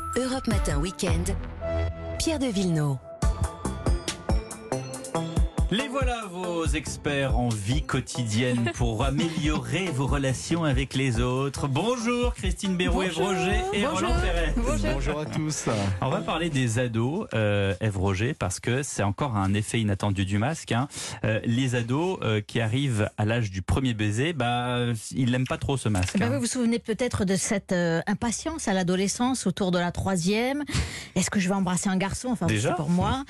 Europe Matin Week-end, Pierre de Villeneuve. Les voilà vos experts en vie quotidienne pour améliorer vos relations avec les autres. Bonjour Christine Béroux, Ève Roger et Roland Perret. Bonjour à tous. On va parler des ados, Ève Roger, parce que c'est encore un effet inattendu du masque. Les ados qui arrivent à l'âge du premier baiser, ils n'aiment pas trop ce masque. Vous vous souvenez peut-être de cette impatience à l'adolescence autour de la 3e. Est-ce que je vais embrasser un garçon? Enfin, déjà c'est pour moi.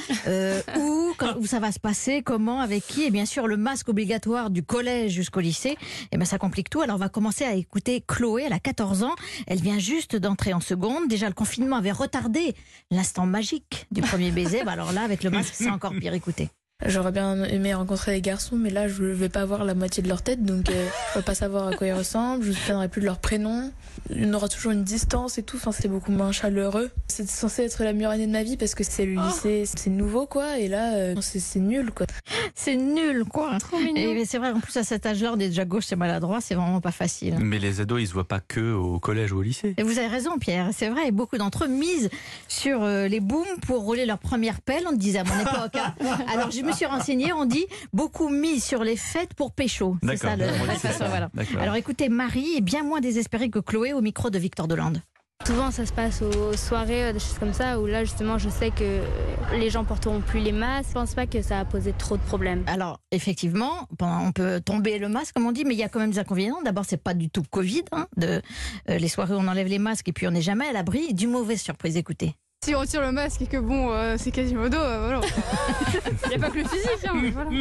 Où ça va se passer? Comment, avec qui? Et bien sûr, le masque obligatoire du collège jusqu'au lycée, ça complique tout. Alors, on va commencer à écouter Chloé, elle a 14 ans. Elle vient juste d'entrer en seconde. Déjà, le confinement avait retardé l'instant magique du premier baiser. Alors là, avec le masque, c'est encore pire. Écoutez. J'aurais bien aimé rencontrer des garçons, mais là, je vais pas voir la moitié de leur tête, donc je peux pas savoir à quoi ils ressemblent, je ne me souviendrai plus de leur prénom. Il y aura toujours une distance et tout, c'est beaucoup moins chaleureux. C'est censé être la meilleure année de ma vie parce que c'est le lycée, c'est nouveau, quoi, et là, c'est nul, quoi. C'est nul, quoi. Trop mignon. Et c'est vrai, en plus, à cet âge-là, on est déjà gauche et maladroit, c'est vraiment pas facile. Mais les ados, ils se voient pas que au collège ou au lycée. Et vous avez raison, Pierre, c'est vrai. Beaucoup d'entre eux misent sur les booms pour rouler leur première pelle, on disait à mon époque. Alors, je me suis renseignée, on dit beaucoup misent sur les fêtes pour pécho. C'est ça, la façon, voilà. Alors, écoutez, Marie est bien moins désespérée que Chloé au micro de Victor Delande. Souvent ça se passe aux soirées, des choses comme ça, où là justement je sais que les gens porteront plus les masques. Je pense pas que ça a posé trop de problèmes. Alors effectivement, on peut tomber le masque comme on dit, mais il y a quand même des inconvénients. D'abord, c'est pas du tout Covid, les soirées où on enlève les masques et puis on n'est jamais à l'abri d'une mauvaise surprise. Écoutez. Si on retire le masque et que c'est Quasimodo, voilà. Il n'y a pas que le physique, voilà.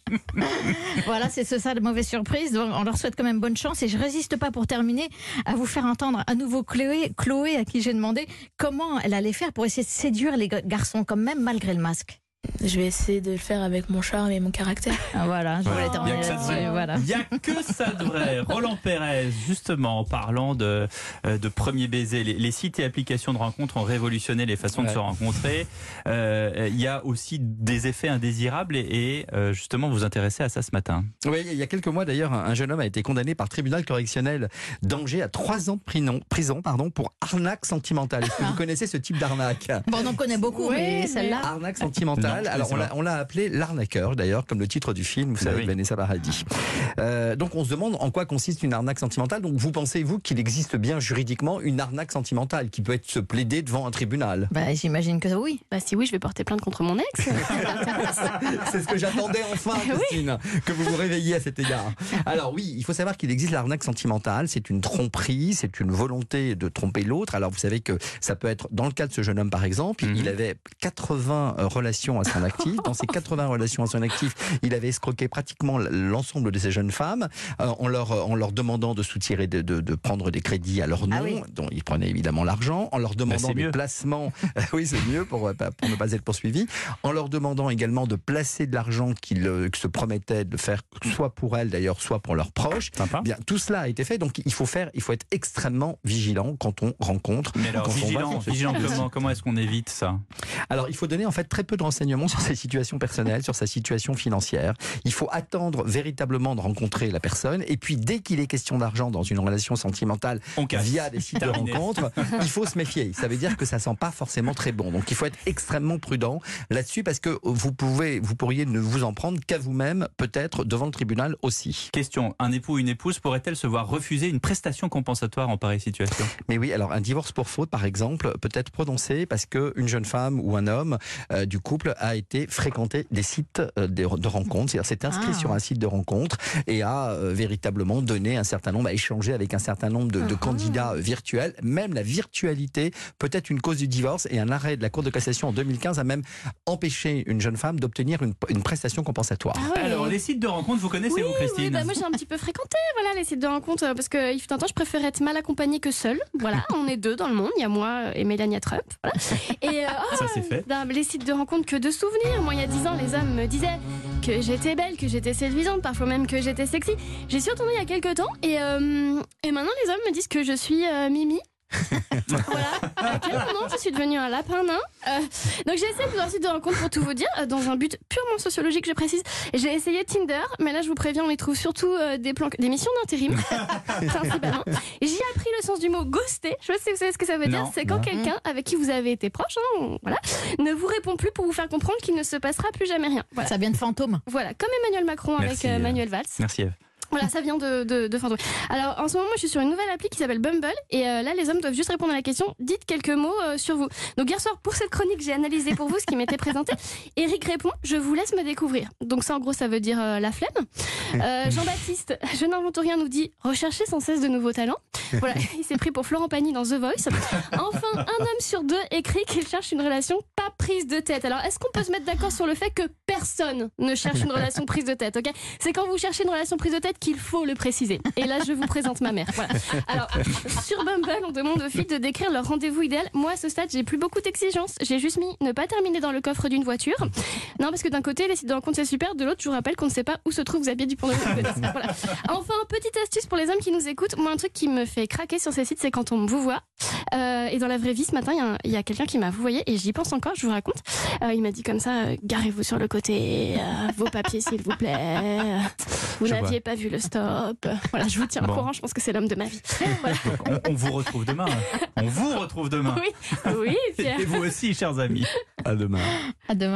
Voilà, c'est ça de mauvaise surprise. Donc on leur souhaite quand même bonne chance. Et je résiste pas pour terminer à vous faire entendre à nouveau Chloé à qui j'ai demandé comment elle allait faire pour essayer de séduire les garçons quand même malgré le masque. Je vais essayer de le faire avec mon charme et mon caractère. Voilà, je voulais terminer là-dessus. Voilà. Il n'y a que ça de vrai. Roland Perret, justement, en parlant de premier baiser, les sites et applications de rencontres ont révolutionné les façons de se rencontrer. Il y a aussi des effets indésirables et justement, vous vous intéressez à ça ce matin. Oui, il y a quelques mois d'ailleurs, un jeune homme a été condamné par tribunal correctionnel d'Angers à 3 ans de prison pour arnaque sentimentale. Est-ce que vous connaissez ce type d'arnaque? Bon, on en connaît beaucoup, mais celle-là... Arnaque sentimentale. Non, alors on l'a appelé l'arnaqueur d'ailleurs, comme le titre du film, vous savez, Vanessa Paradis. Donc on se demande en quoi consiste une arnaque sentimentale. Donc vous pensez-vous qu'il existe bien juridiquement une arnaque sentimentale qui peut être se plaider devant un tribunal? J'imagine que oui. Si oui, je vais porter plainte contre mon ex. C'est ce que j'attendais enfin, Christine, que vous vous réveilliez à cet égard. Alors oui, il faut savoir qu'il existe l'arnaque sentimentale. C'est une tromperie, c'est une volonté de tromper l'autre. Alors vous savez que ça peut être, dans le cas de ce jeune homme par exemple, il avait 80 relations à son actif. Dans ces 80 relations à son actif, il avait escroqué pratiquement l'ensemble de ces jeunes femmes en leur demandant de soutirer, de prendre des crédits à leur nom, dont ils prenaient évidemment l'argent, en leur demandant des placements. Oui, c'est mieux pour ne pas être poursuivi. En leur demandant également de placer de l'argent qu'ils se promettaient de faire, soit pour elles d'ailleurs, soit pour leurs proches. Bien, tout cela a été fait, donc il faut être extrêmement vigilant quand on rencontre. Mais alors, vigilant comment est-ce qu'on évite ça? Alors, il faut donner en fait très peu de renseignements sur sa situation personnelle, sur sa situation financière. Il faut attendre véritablement de rencontrer la personne. Et puis, dès qu'il est question d'argent dans une relation sentimentale via des sites de rencontres, il faut se méfier. Ça veut dire que ça sent pas forcément très bon. Donc, il faut être extrêmement prudent là-dessus parce que vous pourriez ne vous en prendre qu'à vous-même, peut-être devant le tribunal aussi. Question, un époux ou une épouse pourrait-elle se voir refuser une prestation compensatoire en pareille situation? Mais oui, alors un divorce pour faute, par exemple, peut être prononcé parce qu'une jeune femme ou un homme du couple a été fréquenter des sites de rencontres, c'est-à-dire s'est inscrit sur un site de rencontre et a véritablement donné un certain nombre, a échangé avec un certain nombre de candidats virtuels. Même la virtualité peut être une cause du divorce et un arrêt de la Cour de cassation en 2015 a même empêché une jeune femme d'obtenir une prestation compensatoire. Alors les sites de rencontres, vous connaissez vous, Christine? Moi j'ai un petit peu fréquenté les sites de rencontres parce qu'il fut un temps je préférais être mal accompagnée que seule. Voilà, on est deux dans le monde, il y a moi et Melania Trump. Voilà. Et ça c'est fait. Les sites de rencontres que de souvenirs. Moi il y a 10 ans les hommes me disaient que j'étais belle, que j'étais séduisante, parfois même que j'étais sexy. J'y suis retournée il y a quelques temps et maintenant les hommes me disent que je suis Mimi. Voilà, à quel moment je suis devenue un lapin nain. Donc j'ai essayé plusieurs sites de rencontres pour tout vous dire, dans un but purement sociologique, je précise. J'ai essayé Tinder, mais là je vous préviens, on y trouve surtout des missions d'intérim, principalement. J'ai appris le sens du mot ghoster. Je sais pas si vous savez ce que ça veut dire. C'est quand quelqu'un avec qui vous avez été proche, voilà, ne vous répond plus pour vous faire comprendre qu'il ne se passera plus jamais rien. Voilà. Ça vient de fantôme. Voilà, comme Emmanuel Macron Merci, avec Manuel Valls. Merci Eve. Voilà, ça vient de fantôme. Alors, en ce moment, je suis sur une nouvelle appli qui s'appelle Bumble. Et là, les hommes doivent juste répondre à la question. Dites quelques mots sur vous. Donc, hier soir, pour cette chronique, j'ai analysé pour vous ce qui m'était présenté. Eric répond, je vous laisse me découvrir. Donc, ça, en gros, ça veut dire la flemme. Jean-Baptiste, je n'invente rien, nous dit, recherchez sans cesse de nouveaux talents. Voilà, il s'est pris pour Florent Pagny dans The Voice. Enfin, un homme sur deux écrit qu'il cherche une relation pas prise de tête. Alors, est-ce qu'on peut se mettre d'accord sur le fait que personne ne cherche une relation prise de tête, ok ? C'est quand vous cherchez une relation prise de tête qu'il faut le préciser. Et là, je vous présente ma mère. Voilà. Alors, sur Bumble, on demande aux filles de décrire leur rendez-vous idéal. Moi, à ce stade, j'ai plus beaucoup d'exigences. J'ai juste mis ne pas terminer dans le coffre d'une voiture. Non, parce que d'un côté, les sites de rencontres, c'est super. De l'autre, je vous rappelle qu'on ne sait pas où se trouve Xavier Dupont de Ligonnès. Voilà. Enfin, petite astuce pour les hommes qui nous écoutent. Moi, un truc qui me fait craquer sur ces sites, c'est quand on me vouvoie. Et dans la vraie vie, ce matin, il y a quelqu'un qui m'a vouvoyé et j'y pense encore, je vous raconte. Il m'a dit comme ça, garez-vous sur le côté, vos papiers s'il vous plaît. Vous n'aviez pas vu le stop. Voilà, je vous tiens au courant, je pense que c'est l'homme de ma vie. Voilà. On vous retrouve demain. On vous retrouve demain. Oui, oui, Pierre. Et vous aussi, chers amis. À demain. À demain.